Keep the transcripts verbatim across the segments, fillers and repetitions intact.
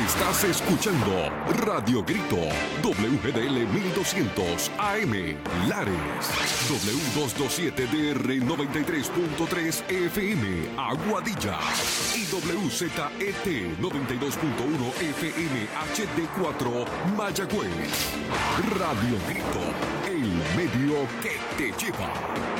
Estás escuchando Radio Grito, W G D L mil doscientos A M, Lares, W doscientos veintisiete D R noventa y tres punto tres F M, Aguadilla, y W Z E T noventa y dos punto uno F M H D cuatro, Mayagüez. Radio Grito, el medio que te lleva.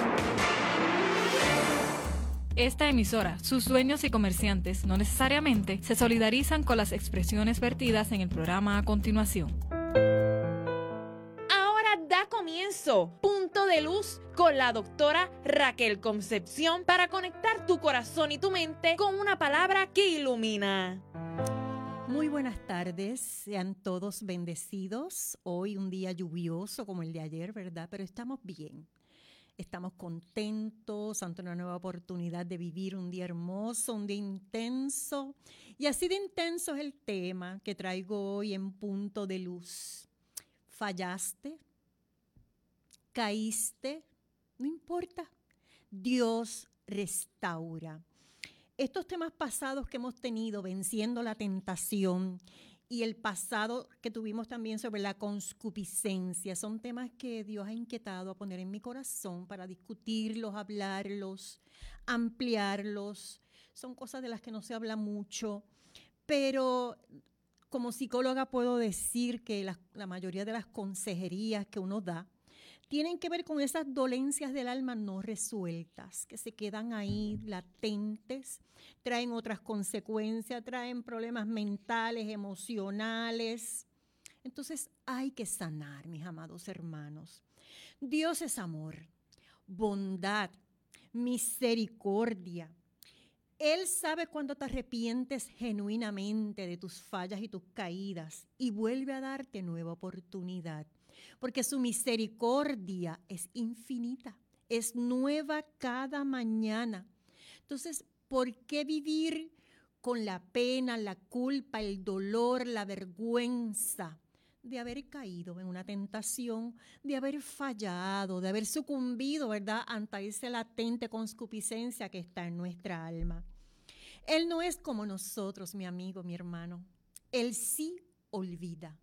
Esta emisora, sus dueños y comerciantes no necesariamente se solidarizan con las expresiones vertidas en el programa a continuación. Ahora da comienzo Punto de Luz con la doctora Raquel Concepción para conectar tu corazón y tu mente con una palabra que ilumina. Muy buenas tardes, sean todos bendecidos. Hoy un día lluvioso como el de ayer, ¿verdad? Pero estamos bien. Estamos contentos ante una nueva oportunidad de vivir un día hermoso, un día intenso. Y así de intenso es el tema que traigo hoy en Punto de Luz. ¿Fallaste? ¿Caíste? No importa. Dios restaura. Estos temas pasados que hemos tenido, venciendo la tentación, y el pasado que tuvimos también sobre la concupiscencia, son temas que Dios ha inquietado a poner en mi corazón para discutirlos, hablarlos, ampliarlos. Son cosas de las que no se habla mucho, pero como psicóloga puedo decir que la, la mayoría de las consejerías que uno da tienen que ver con esas dolencias del alma no resueltas, que se quedan ahí latentes, traen otras consecuencias, traen problemas mentales, emocionales. Entonces hay que sanar, mis amados hermanos. Dios es amor, bondad, misericordia. Él sabe cuando te arrepientes genuinamente de tus fallas y tus caídas y vuelve a darte nueva oportunidad. Porque su misericordia es infinita, es nueva cada mañana. Entonces, ¿por qué vivir con la pena, la culpa, el dolor, la vergüenza de haber caído en una tentación, de haber fallado, de haber sucumbido, ¿verdad?, ante esa latente concupiscencia que está en nuestra alma? Él no es como nosotros, mi amigo, mi hermano. Él sí olvida,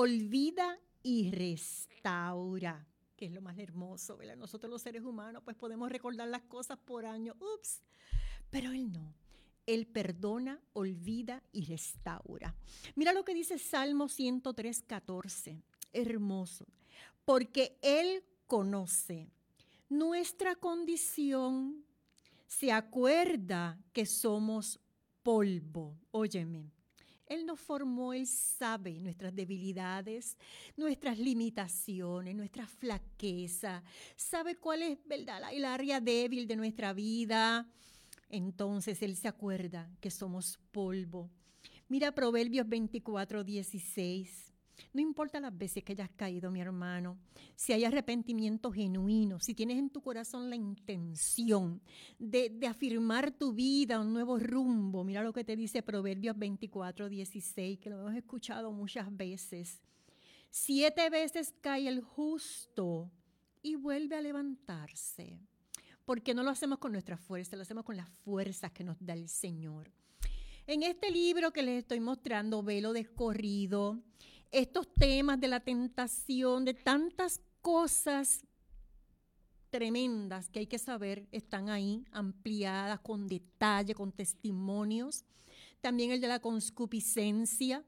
olvida y restaura, que es lo más hermoso, ¿verdad? Nosotros los seres humanos pues podemos recordar las cosas por años, ups, pero Él no. Él perdona, olvida y restaura. Mira lo que dice Salmo ciento tres, catorce, hermoso, porque Él conoce nuestra condición, se acuerda que somos polvo. Óyeme. Él nos formó, Él sabe nuestras debilidades, nuestras limitaciones, nuestra flaqueza, sabe cuál es, ¿verdad?, el área débil de nuestra vida. Entonces Él se acuerda que somos polvo. Mira Proverbios veinticuatro, dieciséis. No importa las veces que hayas caído, mi hermano, si hay arrepentimiento genuino, si tienes en tu corazón la intención de, de afirmar tu vida, un nuevo rumbo. Mira lo que te dice Proverbios veinticuatro, dieciséis, que lo hemos escuchado muchas veces. Siete veces cae el justo y vuelve a levantarse. Porque no lo hacemos con nuestra fuerza, lo hacemos con las fuerzas que nos da el Señor. En este libro que les estoy mostrando, Velo Descorrido, estos temas de la tentación, de tantas cosas tremendas que hay que saber, están ahí ampliadas con detalle, con testimonios. También el de la concupiscencia.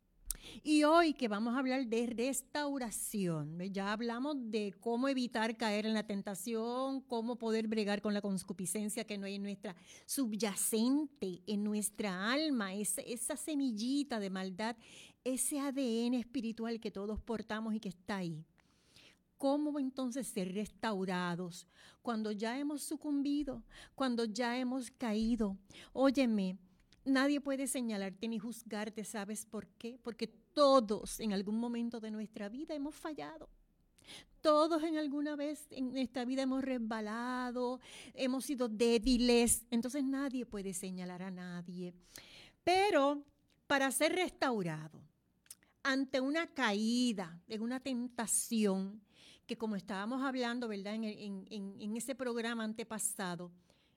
Y hoy que vamos a hablar de restauración, ya hablamos de cómo evitar caer en la tentación, cómo poder bregar con la concupiscencia que no hay en nuestra subyacente, en nuestra alma, esa, esa semillita de maldad, ese A D N espiritual que todos portamos y que está ahí. ¿Cómo entonces ser restaurados cuando ya hemos sucumbido, cuando ya hemos caído? Óyeme, nadie puede señalarte ni juzgarte, ¿sabes por qué? Porque todos en algún momento de nuestra vida hemos fallado. Todos en alguna vez en nuestra vida hemos resbalado, hemos sido débiles. Entonces nadie puede señalar a nadie. Pero para ser restaurado ante una caída, en una tentación, que como estábamos hablando, ¿verdad?, en, en, en, en ese programa antepasado,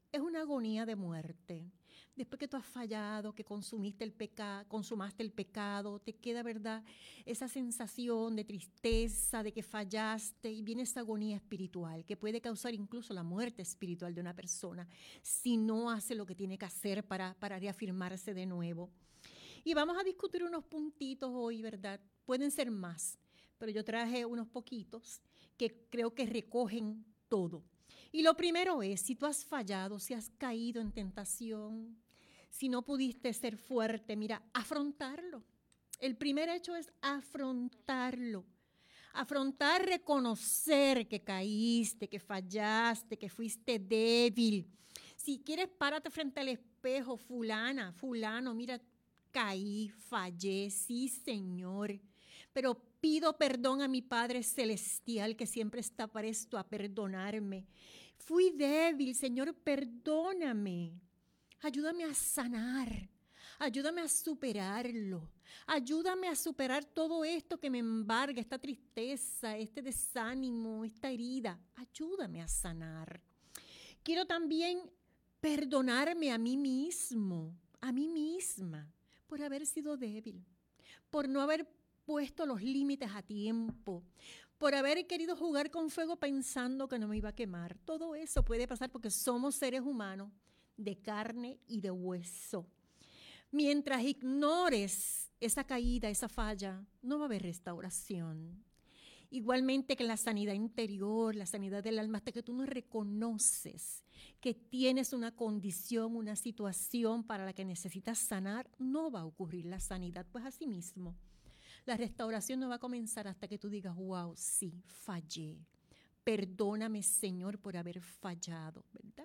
es una agonía de muerte. Después que tú has fallado, que consumiste el pecado, consumaste el pecado, te queda, ¿verdad?, esa sensación de tristeza, de que fallaste, y viene esa agonía espiritual que puede causar incluso la muerte espiritual de una persona si no hace lo que tiene que hacer para, para reafirmarse de nuevo. Y vamos a discutir unos puntitos hoy, ¿verdad? Pueden ser más, pero yo traje unos poquitos que creo que recogen todo. Y lo primero es, si tú has fallado, si has caído en tentación, si no pudiste ser fuerte, mira, afrontarlo. El primer hecho es afrontarlo. Afrontar, reconocer que caíste, que fallaste, que fuiste débil. Si quieres, párate frente al espejo, fulana, fulano, mira, caí, fallé, sí, Señor. Pero pido perdón a mi Padre Celestial que siempre está presto a perdonarme. Fui débil, Señor, perdóname. Ayúdame a sanar, ayúdame a superarlo, ayúdame a superar todo esto que me embarga, esta tristeza, este desánimo, esta herida. Ayúdame a sanar. Quiero también perdonarme a mí mismo, a mí misma, por haber sido débil, por no haber puesto los límites a tiempo, por haber querido jugar con fuego pensando que no me iba a quemar. Todo eso puede pasar porque somos seres humanos de carne y de hueso. Mientras ignores esa caída, esa falla, no va a haber restauración. Igualmente que la sanidad interior, la sanidad del alma, hasta que tú no reconoces que tienes una condición, una situación para la que necesitas sanar, no va a ocurrir la sanidad. Pues así mismo, la restauración no va a comenzar hasta que tú digas, wow, sí, fallé. Perdóname, Señor, por haber fallado, ¿verdad?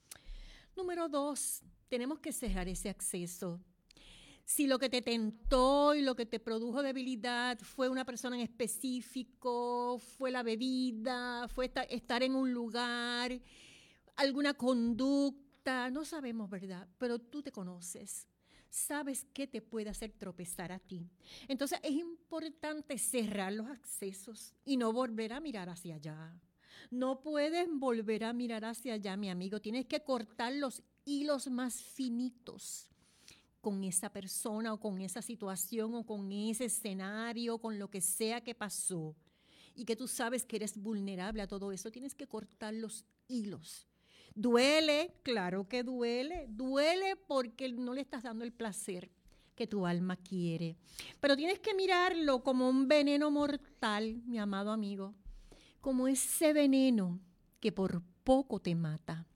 Número dos, tenemos que cerrar ese acceso. Si lo que te tentó y lo que te produjo debilidad fue una persona en específico, fue la bebida, fue estar en un lugar, alguna conducta, no sabemos, ¿verdad? Pero tú te conoces, sabes qué te puede hacer tropezar a ti. Entonces es importante cerrar los accesos y no volver a mirar hacia allá. No puedes volver a mirar hacia allá, mi amigo. Tienes que cortar los hilos más finitos con esa persona o con esa situación o con ese escenario, con lo que sea que pasó. Y que tú sabes que eres vulnerable a todo eso. Tienes que cortar los hilos. Duele, claro que duele. Duele porque no le estás dando el placer que tu alma quiere. Pero tienes que mirarlo como un veneno mortal, mi amado amigo. Como ese veneno que por poco te mata.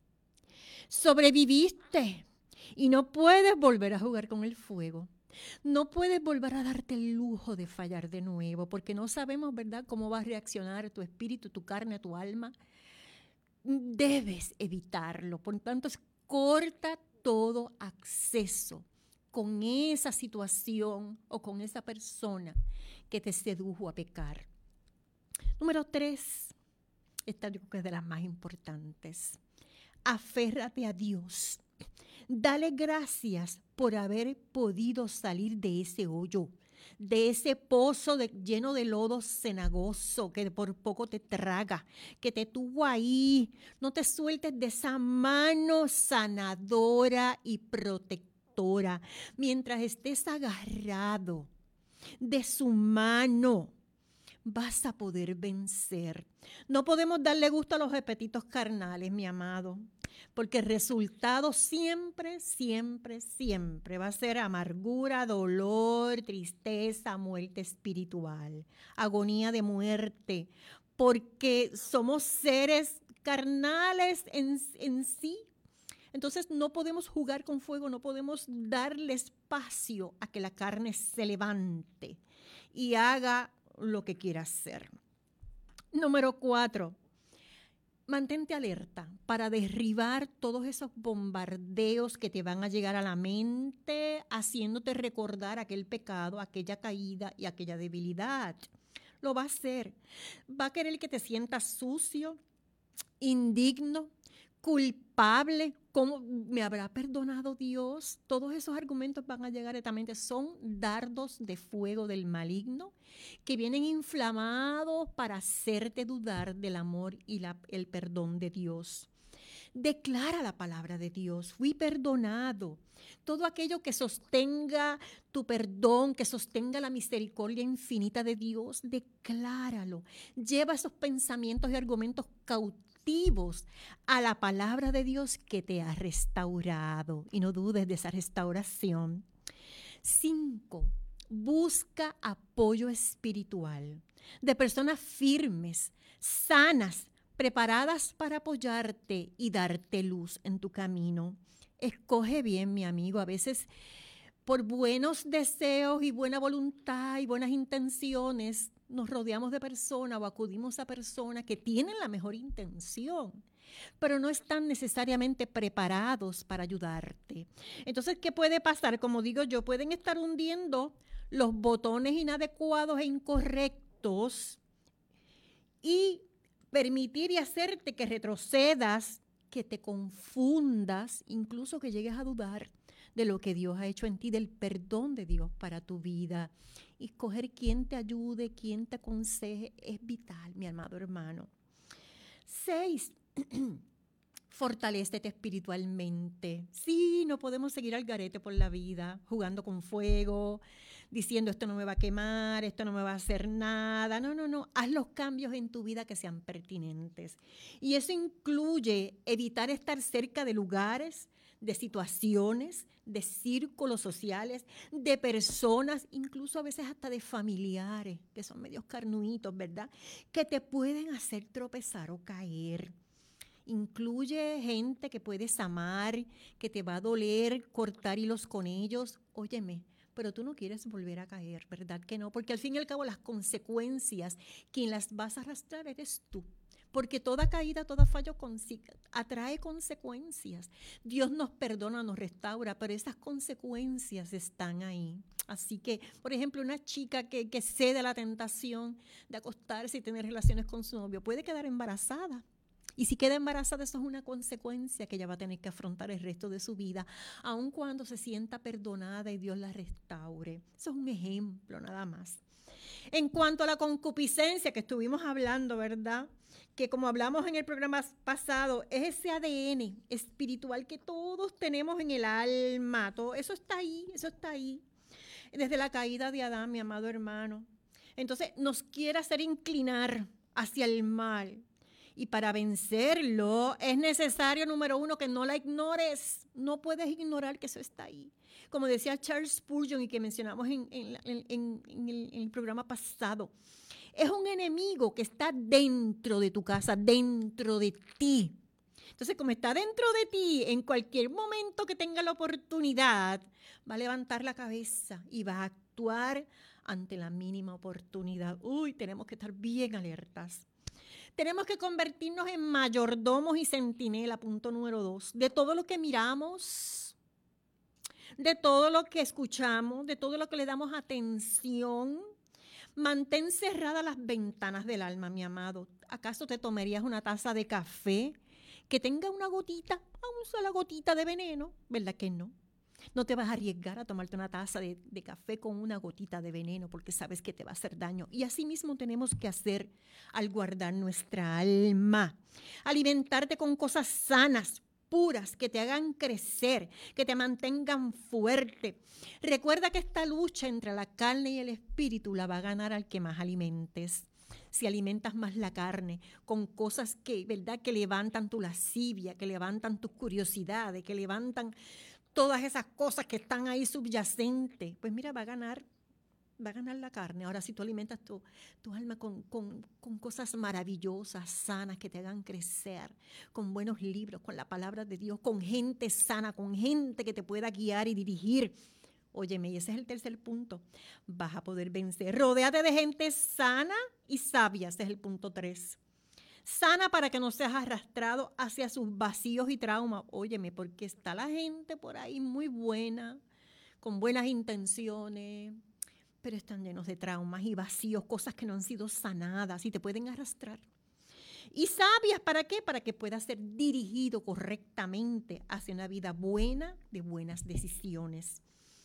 Sobreviviste y no puedes volver a jugar con el fuego. No puedes volver a darte el lujo de fallar de nuevo, porque no sabemos, ¿verdad?, cómo va a reaccionar tu espíritu, tu carne, tu alma. Debes evitarlo. Por tanto, corta todo acceso con esa situación o con esa persona que te sedujo a pecar. Número tres, esta yo creo que es de las más importantes. Aférrate a Dios. Dale gracias por haber podido salir de ese hoyo, de ese pozo de, lleno de lodo cenagoso que por poco te traga, que te tuvo ahí. No te sueltes de esa mano sanadora y protectora. Mientras estés agarrado de su mano, vas a poder vencer. No podemos darle gusto a los apetitos carnales, mi amado, porque el resultado siempre, siempre, siempre va a ser amargura, dolor, tristeza, muerte espiritual, agonía de muerte, porque somos seres carnales en, en sí. Entonces no podemos jugar con fuego, no podemos darle espacio a que la carne se levante y haga lo que quieras hacer. Número cuatro, mantente alerta para derribar todos esos bombardeos que te van a llegar a la mente, haciéndote recordar aquel pecado, aquella caída y aquella debilidad. Lo va a hacer. Va a querer que te sientas sucio, indigno, culpable. ¿Cómo me habrá perdonado Dios? Todos esos argumentos van a llegar directamente. Son dardos de fuego del maligno que vienen inflamados para hacerte dudar del amor y la, el perdón de Dios. Declara la palabra de Dios. Fui perdonado. Todo aquello que sostenga tu perdón, que sostenga la misericordia infinita de Dios, decláralo. Lleva esos pensamientos y argumentos cautivos a la palabra de Dios que te ha restaurado. Y no dudes de esa restauración. Cinco, busca apoyo espiritual de personas firmes, sanas, preparadas para apoyarte y darte luz en tu camino. Escoge bien, mi amigo. A veces, por buenos deseos y buena voluntad y buenas intenciones, nos rodeamos de personas o acudimos a personas que tienen la mejor intención, pero no están necesariamente preparados para ayudarte. Entonces, ¿qué puede pasar? Como digo yo, pueden estar hundiendo los botones inadecuados e incorrectos y permitir y hacerte que retrocedas, que te confundas, incluso que llegues a dudar de lo que Dios ha hecho en ti, del perdón de Dios para tu vida. Y escoger quién te ayude, quién te aconseje, es vital, mi amado hermano. Seis, fortalécete espiritualmente. Sí, no podemos seguir al garete por la vida, jugando con fuego, diciendo esto no me va a quemar, esto no me va a hacer nada. No, no, no. Haz los cambios en tu vida que sean pertinentes. Y eso incluye evitar estar cerca de lugares, de situaciones, de círculos sociales, de personas, incluso a veces hasta de familiares, que son medios carnuitos, ¿verdad? Que te pueden hacer tropezar o caer. Incluye gente que puedes amar, que te va a doler cortar hilos con ellos. Óyeme, pero tú no quieres volver a caer, ¿verdad que no? Porque al fin y al cabo las consecuencias, quien las vas a arrastrar eres tú. Porque toda caída, todo fallo atrae consecuencias. Dios nos perdona, nos restaura, pero esas consecuencias están ahí. Así que, por ejemplo, una chica que, que cede a la tentación de acostarse y tener relaciones con su novio puede quedar embarazada. Y si queda embarazada, eso es una consecuencia que ella va a tener que afrontar el resto de su vida, aun cuando se sienta perdonada y Dios la restaure. Eso es un ejemplo nada más. En cuanto a la concupiscencia que estuvimos hablando, ¿verdad? Que como hablamos en el programa pasado, es ese A D N espiritual que todos tenemos en el alma. Todo eso está ahí, eso está ahí. Desde la caída de Adán, mi amado hermano. Entonces nos quiere hacer inclinar hacia el mal. Y para vencerlo es necesario, número uno, que no la ignores. No puedes ignorar que eso está ahí. Como decía Charles Spurgeon y que mencionamos en, en, en, en, en, el, en el programa pasado, es un enemigo que está dentro de tu casa, dentro de ti. Entonces, como está dentro de ti, en cualquier momento que tenga la oportunidad, va a levantar la cabeza y va a actuar ante la mínima oportunidad. Uy, tenemos que estar bien alertas. Tenemos que convertirnos en mayordomos y centinela, punto número dos, de todo lo que miramos, de todo lo que escuchamos, de todo lo que le damos atención. Mantén cerradas las ventanas del alma, mi amado. ¿Acaso te tomarías una taza de café que tenga una gotita, una sola gotita de veneno? ¿Verdad que no? No te vas a arriesgar a tomarte una taza de, de café con una gotita de veneno porque sabes que te va a hacer daño. Y así mismo tenemos que hacer al guardar nuestra alma. Alimentarte con cosas sanas, puras, que te hagan crecer, que te mantengan fuerte. Recuerda que esta lucha entre la carne y el espíritu la va a ganar al que más alimentes. Si alimentas más la carne con cosas que, ¿verdad?, que levantan tu lascivia, que levantan tus curiosidades, que levantan todas esas cosas que están ahí subyacentes, pues mira, va a ganar, va a ganar la carne. Ahora, si tú alimentas tu, tu alma con, con, con cosas maravillosas, sanas, que te hagan crecer, con buenos libros, con la palabra de Dios, con gente sana, con gente que te pueda guiar y dirigir. Óyeme, y ese es el tercer punto. Vas a poder vencer. Rodéate de gente sana y sabia. Ese es el punto tres. Sana para que no seas arrastrado hacia sus vacíos y traumas. Óyeme, porque está la gente por ahí muy buena, con buenas intenciones, pero están llenos de traumas y vacíos, cosas que no han sido sanadas y te pueden arrastrar. Y sabias, ¿para qué? Para que puedas ser dirigido correctamente hacia una vida buena, de buenas decisiones.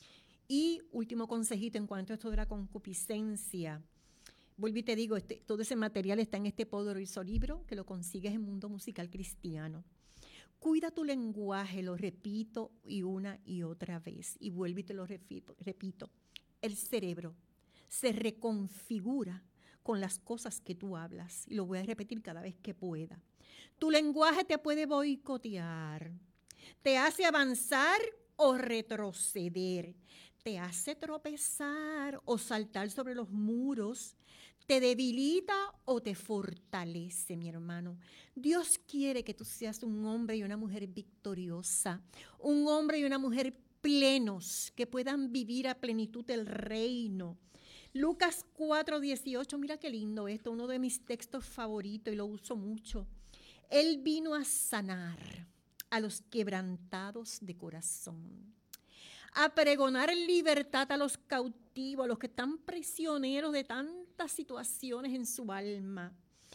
Y último consejito en cuanto a esto de la concupiscencia. Vuelvo y te digo, este, todo ese material está en este poderoso libro que lo consigues en Mundo Musical Cristiano. Cuida tu lenguaje, lo repito y una y otra vez. Y vuelvo y te lo repito, repito. El cerebro se reconfigura con las cosas que tú hablas. Y lo voy a repetir cada vez que pueda. Tu lenguaje te puede boicotear, te hace avanzar o retroceder, te hace tropezar o saltar sobre los muros, te debilita o te fortalece, mi hermano. Dios quiere que tú seas un hombre y una mujer victoriosa, un hombre y una mujer plenos, que puedan vivir a plenitud el reino. Lucas cuatro dieciocho, mira qué lindo esto, uno de mis textos favoritos y lo uso mucho. Él vino a sanar a los quebrantados de corazón, a pregonar libertad a los cautivos, a los que están prisioneros de tantas situaciones en su alma,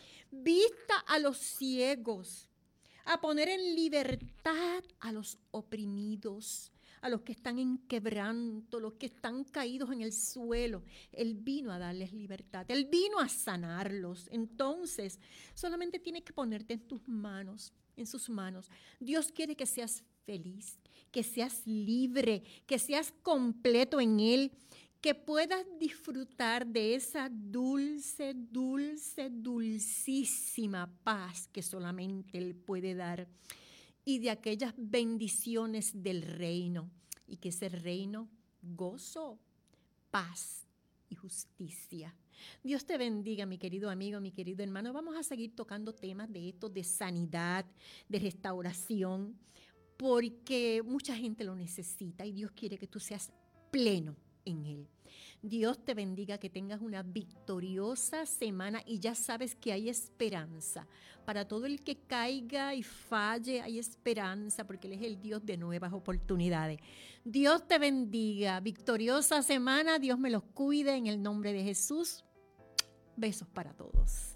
vista a los ciegos, a poner en libertad a los oprimidos, a los que están en quebranto, los que están caídos en el suelo. Él vino a darles libertad, Él vino a sanarlos. Entonces, solamente tienes que ponerte en tus manos, en sus manos. Dios quiere que seas feliz, que seas libre, que seas completo en Él, que puedas disfrutar de esa dulce, dulce, dulcísima paz que solamente Él puede dar, y de aquellas bendiciones del reino, y que ese reino, gozo, paz y justicia. Dios te bendiga, mi querido amigo, mi querido hermano. Vamos a seguir tocando temas de esto, de sanidad, de restauración, porque mucha gente lo necesita y Dios quiere que tú seas pleno en Él. Dios te bendiga, que tengas una victoriosa semana, y ya sabes que hay esperanza. Para todo el que caiga y falle, hay esperanza, porque Él es el Dios de nuevas oportunidades. Dios te bendiga, victoriosa semana, Dios me los cuide en el nombre de Jesús. Besos para todos.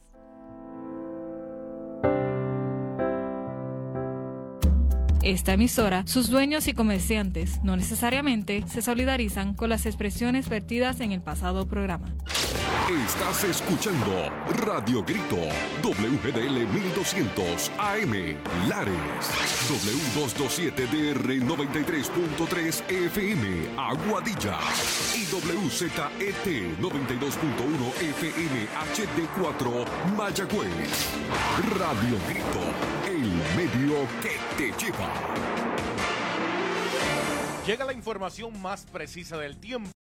Esta emisora, sus dueños y comerciantes no necesariamente se solidarizan con las expresiones vertidas en el pasado programa. Estás escuchando Radio Grito, W G D L mil doscientos A M, Lares, W doscientos veintisiete D R noventa y tres punto tres F M, Aguadilla, y W Z E T noventa y dos punto uno F M H D cuatro, Mayagüez. Radio Grito, el medio que te lleva. Llega la información más precisa del tiempo.